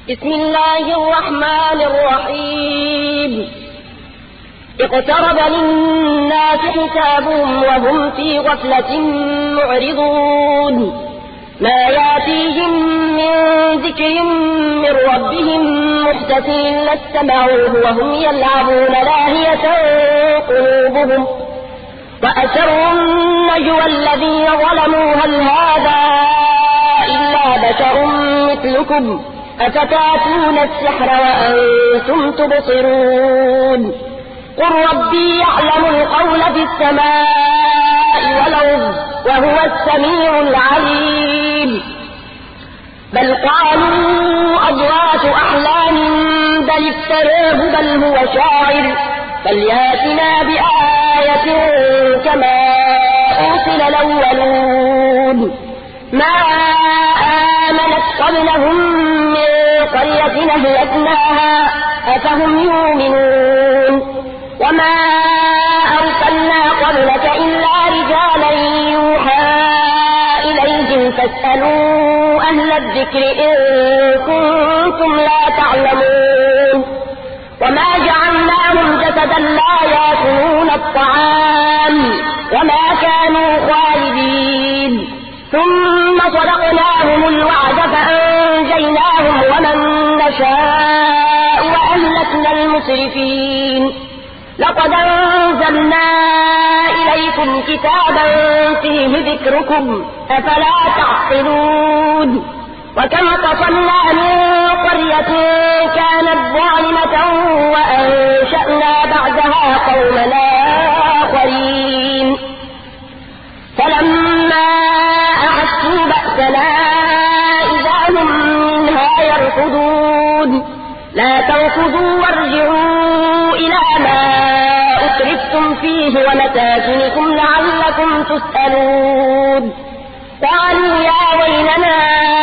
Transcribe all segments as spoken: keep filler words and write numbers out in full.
بسم الله الرحمن الرحيم اقترب للناس حسابهم وهم في غفلة معرضون ما ياتيهم من ذكر من ربهم محدث إلا استمعوه وهم يلعبون لاهية قلوبهم وأسروا النجوى الذين ظلموا هل هذا إلا بشر مثلكم أفتاتون السحر وأنتم تبصرون قل ربي يعلم القول في السماء والأرض وهو السميع العليم بل قالوا أضغاث أحلام بل افتراه بل هو شاعر فلياتنا بآية كما أرسل الأولون ما آمنت قبلهم قرية أهلكناها أفهم يؤمنون وما أرسلنا قبلك إلا رجالا يوحى إليهم فاسألوا أهل الذكر إن كنتم لا تعلمون وما جعلناهم جسدا لا يأكلون الطعام وما كانوا خالدين ثم صدقناهم الوعد فأنجيناهم ومن نشاء وأهلكنا المسرفين لقد أنزلنا إليكم كتابا فيه ذكركم أفلا تعقلون وكم قصمنا من قرية كانت ظالمة وأنشأنا بعدها قومنا آخرين فلما أحسوا بأسنا إذا هم منها يركضون لا تركضوا وارجعوا إلى ما أترفتم فيه ومساكنكم لعلكم تسألون قالوا يا ويلنا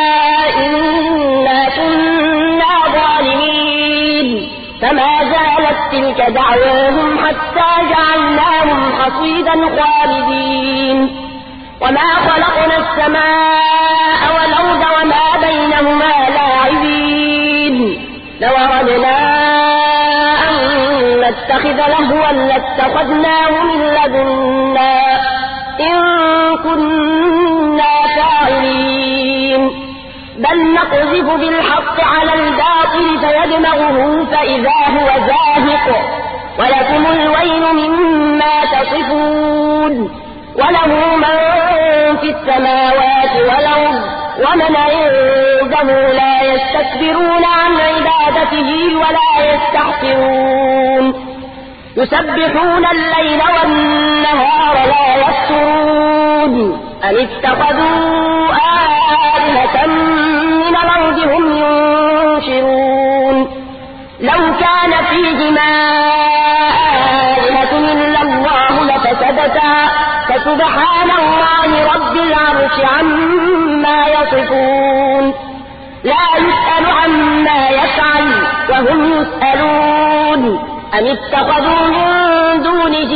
إنا كنا ظالمين فما زالت تلك دعواهم حتى جعلناهم حصيدا خالدين وما خلقنا السماء والأرض وما بينهما لاعبين لو أردنا أن نتخذ لهوا لاتخذناه من لدنا إن كنا فاعلين بل نقذف بالحق على الباطل فيدمغه فإذا هو زاهق ولكم الويل مما تصفون وله من في السماوات والأرض ومن عنده لا يستكبرون عن عبادته ولا يستحسرون يسبحون الليل والنهار لا يفترون أم اتخذوا آلهة من الأرض هم ينشرون لو كان فيهما آلهة إلا الله لفسدتا فسبحان الله رب العرش عما يصفون لا يسأل عما يفعل وهم يسألون أم اتخذوا من دونه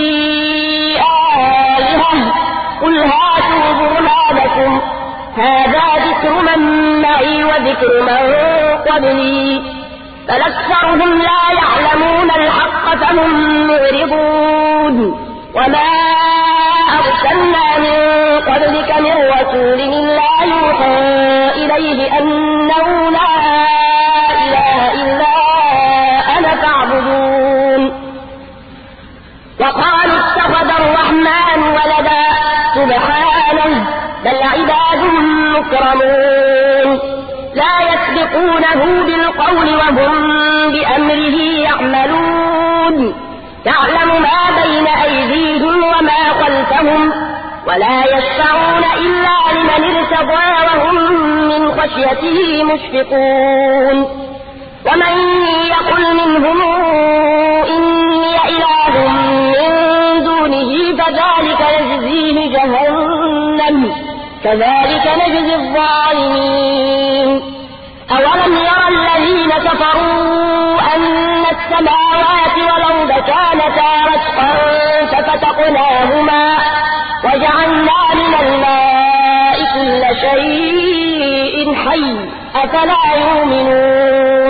آلهة قل هاتوا برهانكم هذا ذكر من معي وذكر من قبلي بل أكثرهم لا يعلمون الحق فهم معرضون وما أرسلنا من قبلك من رسول إلا يوحى إليه أنه لا إله إلا أنا فاعبدون وقالوا اتخذ الرحمن ولدا سبحانه بل عباد مكرمون لا يسبقونه بالقول وهم بأمره يعملون تعلم ما بين أيديهم وما خلفهم ولا يشفعون إلا لمن ارتضى وهم من خشيته مشفقون ومن يقل منهم إني إله من دونه فذلك نجزيه جهنم كذلك نجزي الظالمين أولم يرى الذين كفروا أن السماوات والأرض كانتا رتقا ففتقناهما وجعلنا من الماء كل شيء حي أفلا يؤمنون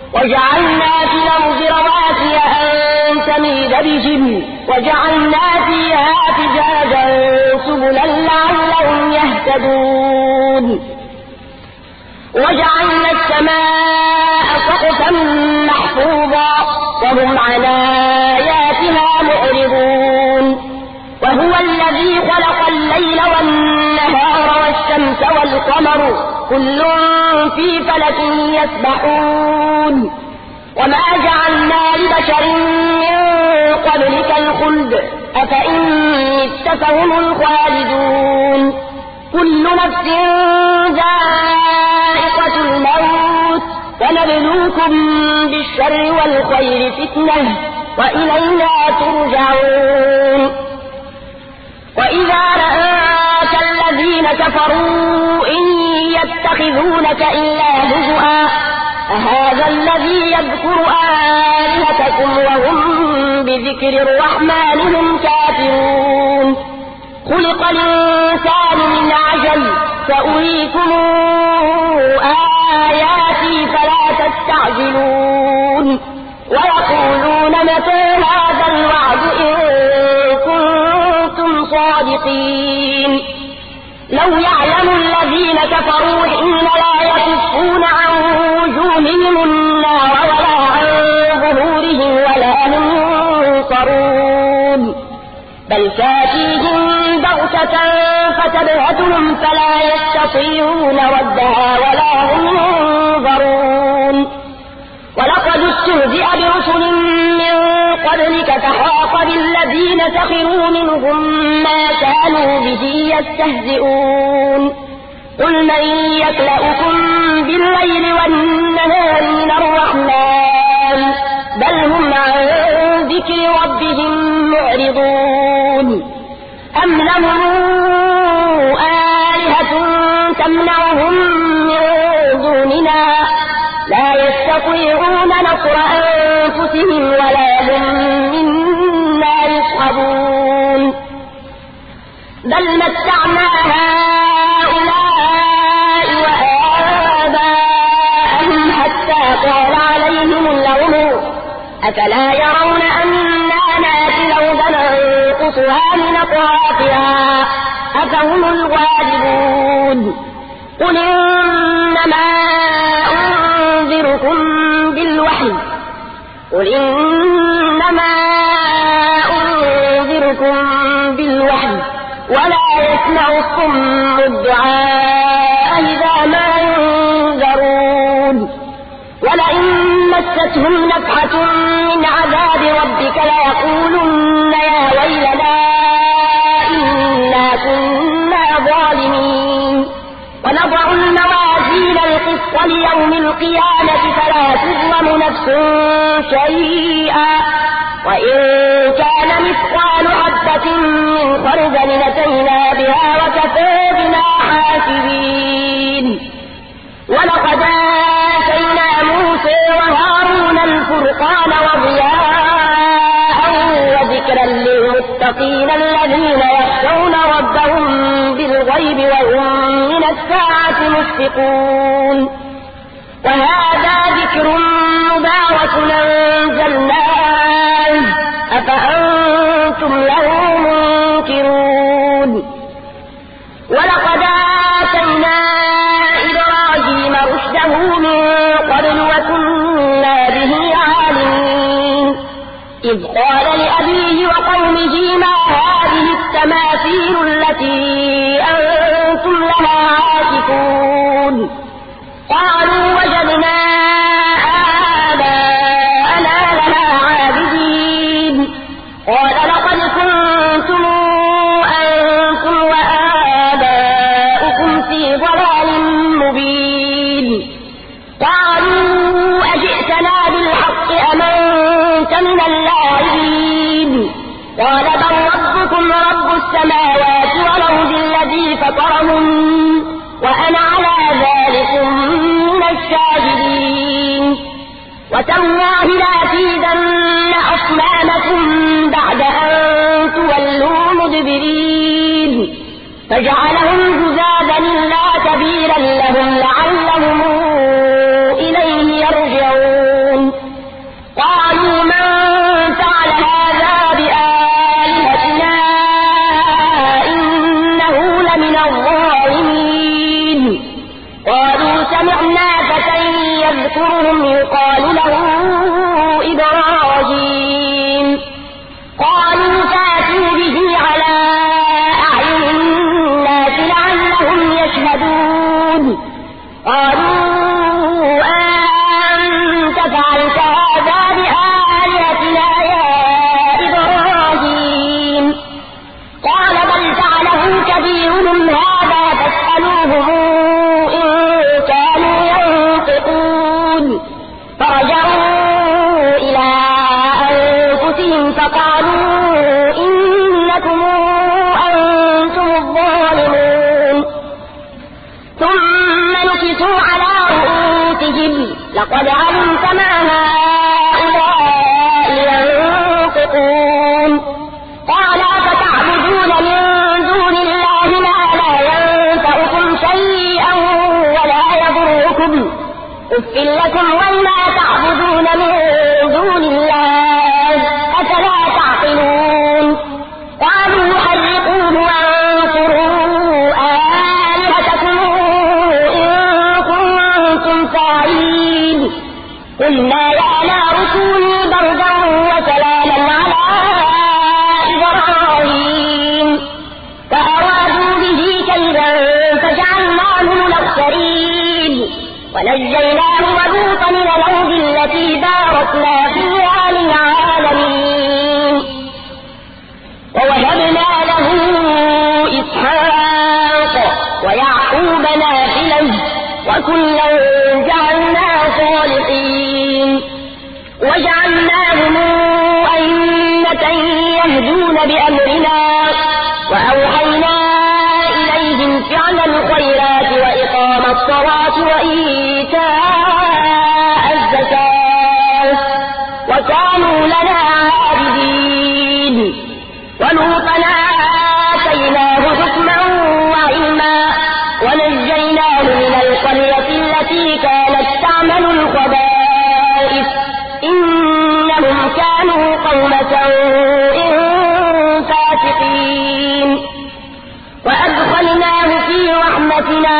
وجعلنا في الأرض رواسي أن تميد بهم وجعلنا فيها فجاجا سبلا لعلهم يهتدون وجعلنا السماء سقفا محفوظا وهم عن آياتها معرضون وهو الذي خلق الليل والنهار والشمس والقمر كل في فلك يسبحون وما جعلنا لبشر من قبلك الخلد أفإن مت فهم الخالدون كل نفس ذائقة الموت ونبلوكم بالشر والخير فتنة وإلينا ترجعون وإذا رآك الذين كفروا إن يتخذونك إلا هزؤا أهذا الذي يذكر آلهتكم وهم بذكر الرحمن هم كافرون خلق الإنسان من عجل سأريكم آياتي فلا تستعجلون ويقولون متى هذا الوعد إن كنتم صادقين لو يعلم الذين كفروا حين لا يكفون عن وجوههم النار ولا عن ظهورهم ولا هم ينصرون بل تأتيهم بغتة فتبهتهم فلا يستطيعون ردها ولا هم ينظرون ولقد استهزئ برسل من قبلك فحاق بالذين سخروا منهم ما كانوا به يستهزئون قل من يكلؤكم بالليل والنهار من الرحمن بل هم عن ذكر ربهم معرضون أم لهم آلهة تمنعهم من دوننا لا يستطيعون نصر أنفسهم ولا هم منا يصحبون بل متعنا هؤلاء وآباءهم حتى طال عليهم العمر أفلا يرون أنا نأتي الأرض ننقصها من أطرافها أفهم الغالبون قل إنما أنذركم بالوحي قل إنما أنذركم بالوحي ولا يسمع الصم الدعاء إذا ما ينذرون ولئن مستهم نفحة من عذاب ربك ليقولن يا ويلنا إنا كنا ظالمين ونضع الموازين القسط ليوم القيامة فلا تظلم نفس شيئا وإن كان مثقال حبة من خردل أتينا بها وكفى بنا حاسبين ولقد آتينا موسى وهارون الفرقان وضياء وذكرا للمتقين الذين يخشون ربهم بالغيب وهم من الساعة مشفقون وهذا ذكر مبارك أنزلناه أفأنتم له منكرون ولقد آتينا إبراهيم رشده من قبل وكنا به عالمين إذ قال لأبيه وقومه ما هذه التماثيل التي أنتم لها عاكفون قالوا وجدنا آباءنا لها عابدين قال لقد كنتم أنتم وآباؤكم في ضلال مبين قالوا أجئتنا بالحق أم أنت من اللاعبين قال بل ربكم رب السماوات والأرض الذي فطرهن وأنا على ذلك من الشاهدين وتالله لأكيدن أصنامكم بعد أن تولوا مدبرين فجعلهم جذاذا لا كبيرا لهم لعلهم إليه يرجعون يذكرهم يقال له إبراهيم قالوا فاتوا به على أعين الناس لعلهم يشهدون قالوا أنت فعلت هذا بآلهتنا يا إبراهيم قال بل فعله كبيرهم هذا فاسألوهم إن كانوا ينطقون فرجعوا إلى أنفسهم فقالوا إنكم أنتم الظالمون ثم نكسوا على رؤوسهم لقد علمت ما هؤلاء ينطقون قال فتعبدون من دون الله ما لا ينفعكم شيئا ولا يضركم أف لكم وما تعبدون من دون الله أفلا تعقلون قالوا حرقوه وانصروا آلهتكم إن كنتم فاعلين قلنا يا نار كوني بردا وسلاما على إبراهيم فأرادوا به كيدا فجعلناهم الأخسرين ونجيناه ولوطا إلى الأرض التي باركنا فيها للعالمين ووهبنا له إسحاق ويعقوب نافلا وكلا جعلنا صالحين وجعلناهم أئمة يهدون بأمرنا وأوحينا إليهم فعل الخيرات وإقام الصلاة وإيتاء الزكاة وكانوا لنا عابدين ولوطا آتيناه حكما وعلما ونجيناه من القرية التي كانت تعمل الخبائث إنهم كانوا قوم سوء فاسقين وأدخلناه في رحمتنا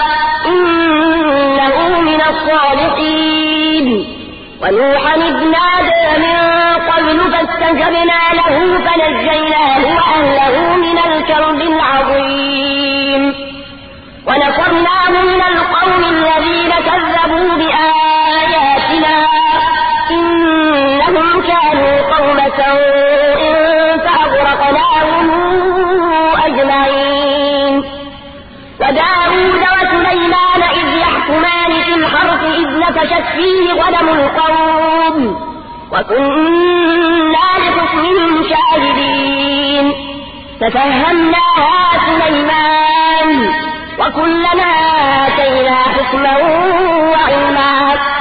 إنه من الصالحين ونوحا إذ نادى من قبل فاستجبنا له فنجيناه وأهله من الكرب العظيم ونصرناه من القوم الذين كذبوا بآياتنا إنهم كانوا قوم سوء فأغرقناهم أجمعين وداود وسليمان إذ يحكمان في الحرث إذ نفشت فيه غنم القوم وكنا لحكمهم شاهدين ففهمناها سليمان وكلنا آتينا حكما وعلما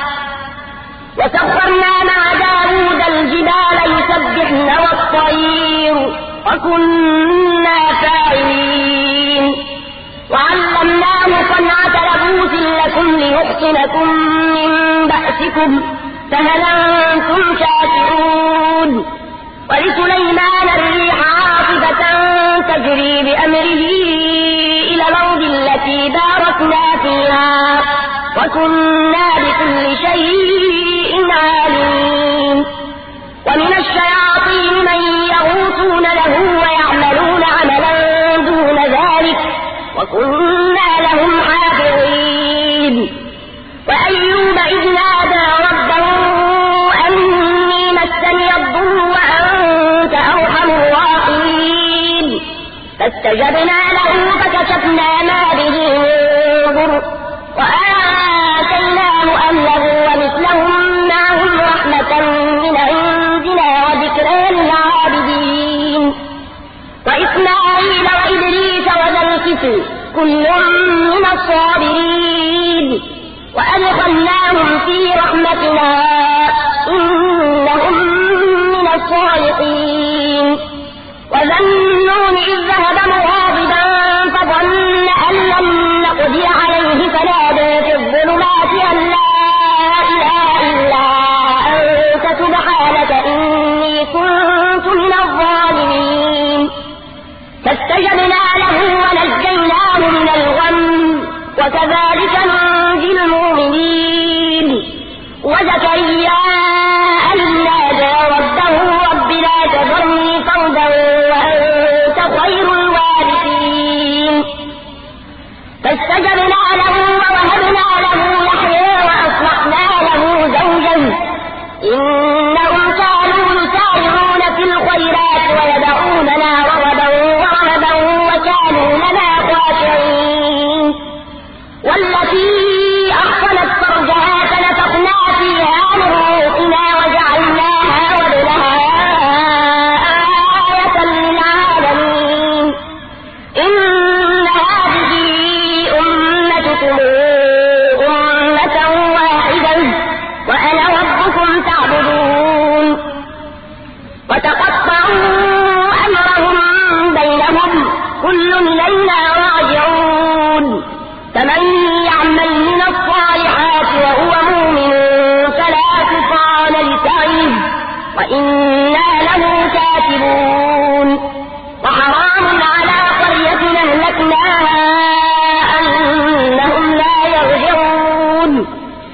وسخرنا مع داود الجبال يسبحن والطير وكنا فاعلين وعلمناه صنعة لبوس لكم ليحصنكم من بأسكم فهل أنتم شاكرون ولسليمان الريح عاصفة تجري بأمره إلى الأرض التي باركنا فيها وكنا بكل شيء عالمين ومن الشياطين من يغوصون له ويعملون عملا دون ذلك وكنا لهم حافظين وأيوب إذ نادى ربه أني مسني الضر وأنت أرحم الراحمين فاستجبنا له فكشفنا ما به من ضر وآتيناه أهله ومثلهم معهم رحمة من عندنا وذكرى للعابدين وإسماعيل وإدريس وذا الكفل كل من الصابرين وأدخلناهم في رحمتنا إنهم من الصالحين وذا النون إذ ذهب مغاضبا فظن أن لن نقدر عليه فنادى في الظلمات أن لا إله إلا أنت سبحانك إني كنت من الظالمين فاستجبنا له ونجيناه من الغم وكذلك ننجي المؤمنين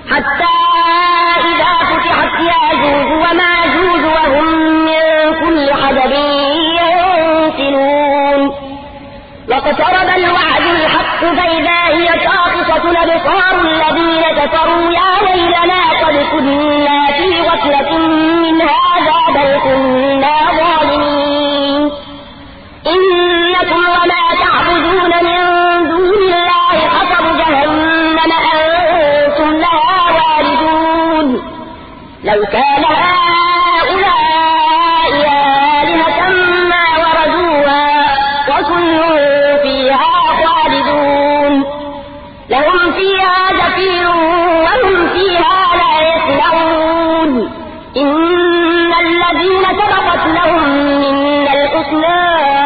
حتى إذا فتحت ياجوج وماجوج وهم من كل حدب ينسلون واقترب الوعد الحق فإذا هي شاخصة أبصار الذين كفروا يا ويلنا قد كنا في غفلة من هذا بل كنا ظالمين إنكم وما تعبدون من دون الله حصب جهنم أنتم لها واردون لو كان هؤلاء آلهة ما وردوها وكل فيها خالدون لهم فيها زفير وهم فيها لا يسمعون إن الذين سبقت لهم منا الحسنى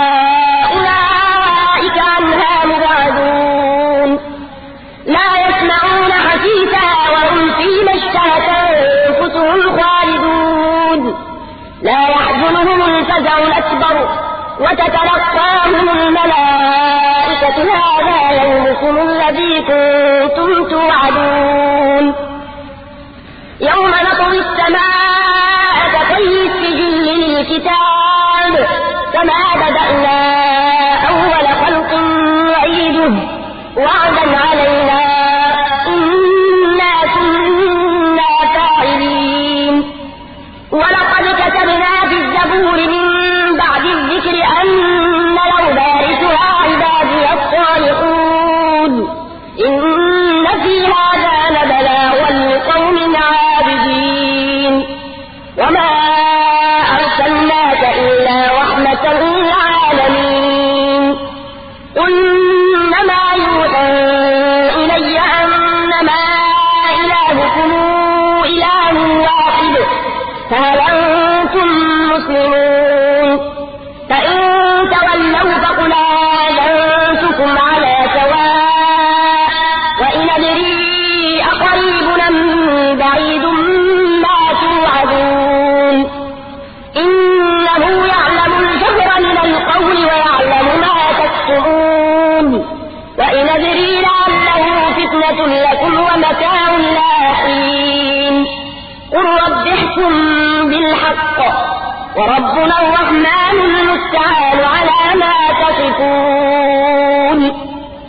أولئك عنها مبعدون لا يسمعون حسيسها وهم فيما اشتهت أنفسهم خالدون لا يحزنهم الفزع الأكبر وتتلقاهم الملائكة هذا يومكم الذي كنتم توعدون يوم نطوي السماء كطي السجل للكتاب كما بدأنا أول خلق نعيده وعدا علينا إنا كنا فاعلين ولقد كتبنا في الزبور من بعد الذكر أن الأرض يرثها عبادي الصالحون إن في هذا لبلاغا لقوم عابدين وما أرسلناك إلا رحمة للعالمين قل إنما يوحى إلي أنما إلهكم إله واحد فهل أنتم مسلمون فإن تولوا فقل آذنتكم على سواء وإن أدري أقريب أم بعيد ما توعدون إنه يعلم الجهر من القول ويعلم ما تكتمون وإن أدري لعله فتنة لكم ومتاع إلى حين قل رب احكم بالحق وربنا الرحمن المستعان